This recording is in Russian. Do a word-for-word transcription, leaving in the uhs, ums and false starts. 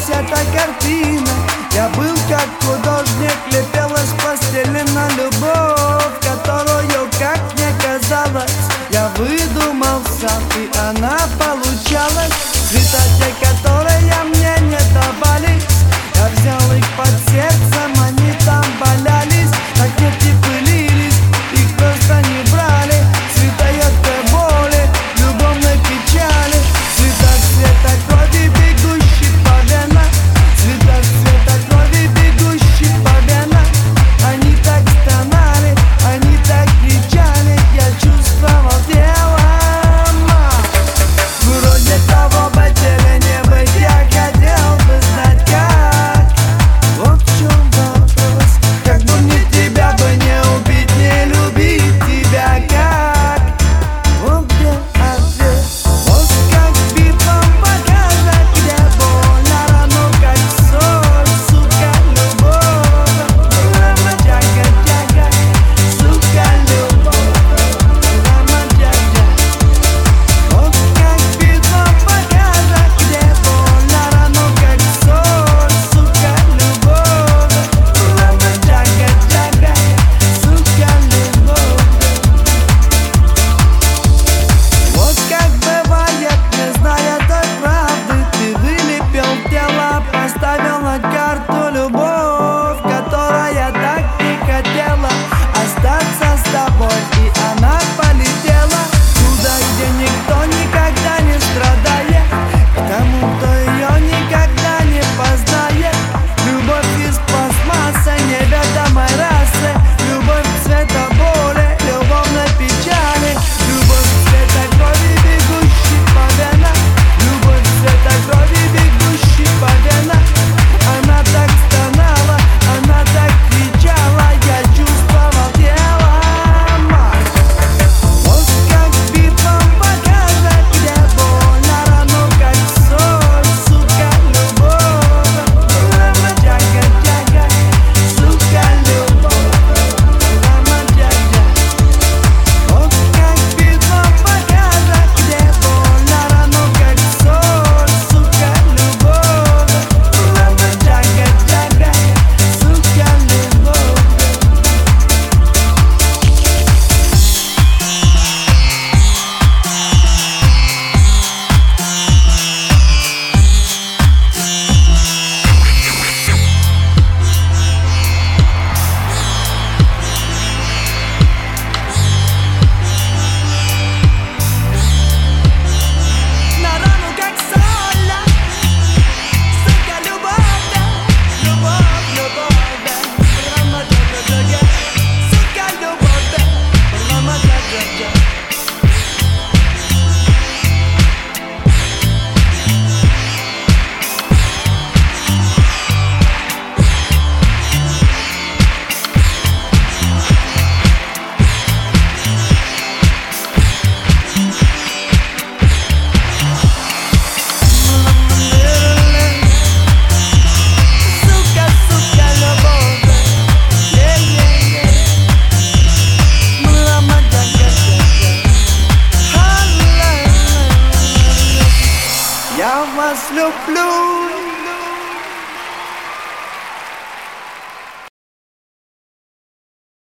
эта картина. Я был как художник, лепил из постели на любовь, которую, как мне казалось, я выдумал сам, и она получалась. Цвета те, которые мне не давались, я взял их под сердцем, они там валялись. Так нет и пылились, их просто не брали. Цвета едкой боли, любовной печали. Цвета цвета крови, бегущий по венам. Цвета цвета крови, бегущий по венам. Они так стонали, они так кричали, я чувствовал телом. Вроде того быть или не быть, я хотел бы знать как. Вот в чем вопрос, как бы мне тебя бы не убить, не любить тебя как. Вот где ответ, вот как битвом показать, где больно, рано как соль, сука, любовь. Лама джага джага, сука, любовь. Лама джага. Вот как битвом показать, где больно, рано как соль, сука, любовь. Лама джага джага, сука, любовь. Вот как бывает, не зная той правды, ты вылепил тело, поставил на карту любовь, которая так не хотела остаться с тобой, и она полетела туда, где никто никогда не страдает, к тому, кто ее никогда не познает. Любовь из пластмассы неведомой расы, любовь цвета боли, любовной печали. Любовь цвета крови, бегущий по венам. Любовь цвета крови, бегущий по венам. Она так стонала, она так кричала, я чувствовал телом. Вот как битвом показать, где больно, рано как соль, сука, любовь. Лама джага джага, сука, любовь. Лама джага. Вот как битвом показать, где больно, рано как соль, сука, любовь. Лама джага джага, сука, любовь. На рану как соль, сука, любовь, да. Любовь, любовь, да. Лама джага джага, сука, любовь, да. Лама джага джага. Сука, сука, любовь, да. Yeah-yeah-yeah. Лама джага джага. Ха-ла-ла-ла. Я вас люблю.